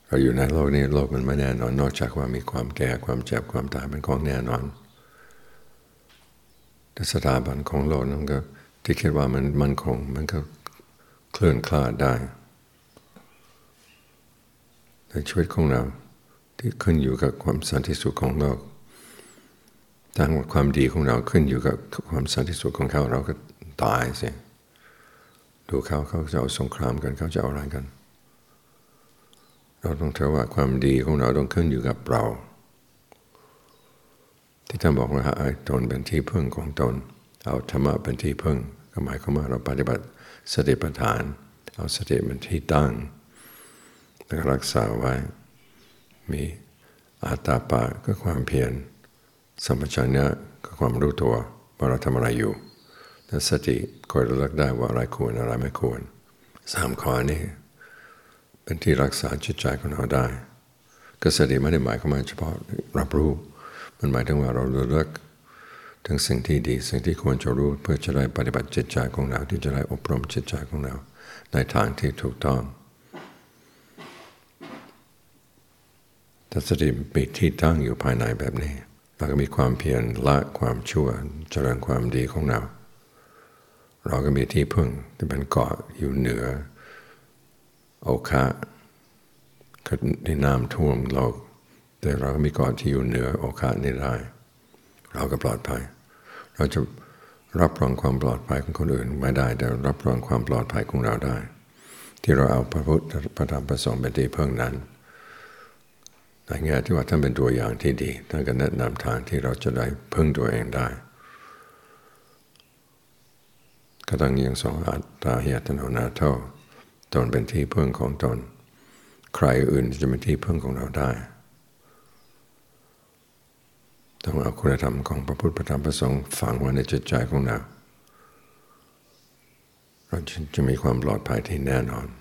เราอยู่ในโลกนี้โลกมันไม่แน่นอนนอกจากว่ามีความแก่ความเจ็บความตายเป็นของแน่นอนแต่สถาบันของโลกนั้นก็ที่คิดว่ามันมั่นคงมันก็เคลื่อนคลาดได้ในชีวิตของเราที่ขึ้นอยู่กับความสันติสุขของโลกทางความดีของเราขึ้นอยู่กับความสันติสุขของเขาเราก็ตายสิดูเขาจะเอาสงครามกันเขาจะเอาอะไรกันเราต้องถือว่าความดีของเราต้องขึ้นอยู่กับเราที่ท่านบอกว่าให้ตนเป็นที่พึ่งของตนเอาธรรมะเป็นที่พึ่งก็หมายความว่าเราปฏิบัติสติปัฏฐานเอาสติเป็นที่ตั้งแล้วก็รักษาไว้มีอาตาปะก็ความเพียรสัมปชัญญะก็ความรู้ตัวว่าเราทำอะไรอยู่และสติคอยระลึกได้ว่าอะไรควรอะไรไม่ควร3 ข้อนี้เป็นที่รักษาจิตใจของเราได้ก็สติไม่ได้หมายความว่าเฉพาะรับรู้มันหมายถึงว่าเราระลึกถึงสิ่งที่ดีสิ่งที่ควรจะรู้เพื่อจะได้ปฏิบัติจิตใจของเราที่จะได้อบรมจิตใจของเราในทางที่ถูกต้องถ้าสติมีที่ตั้งอยู่ภายในแบบนี้เราก็มีความเพียรละความชั่วเจริญความดีของเราเราก็มีที่พึ่งที่เป็นเกาะอยู่เหนือโอคะที่น้ำท่วมโลกแต่เราก็มีเกาะที่อยู่เหนือโอคะนี้ได้เราก็ปลอดภัยเราจะรับรองความปลอดภัยของคนอื่นไม่ได้แต่รับรองความปลอดภัยของเราได้ที่เราเอาพระพุทธพระธรรมพระสงฆ์เป็นที่พึ่งนั้นในแง่ที่ว่าท่านเป็นตัวอย่างที่ดีท่านก็แนะนำทางที่เราจะได้พึ่งตัวเองได้ก็ต้องยังทรงอัตตาหิอัตโนนาโถตนเป็นที่พึ่งของตนใครอื่นจะเป็นที่พึ่งของเราได้ต้องเอาคุณธรรมของพระพุทธพระธรรมพระสงฆ์ฝังไว้ในจิตใจของเราเราจะมีความปลอดภัยที่แน่นอน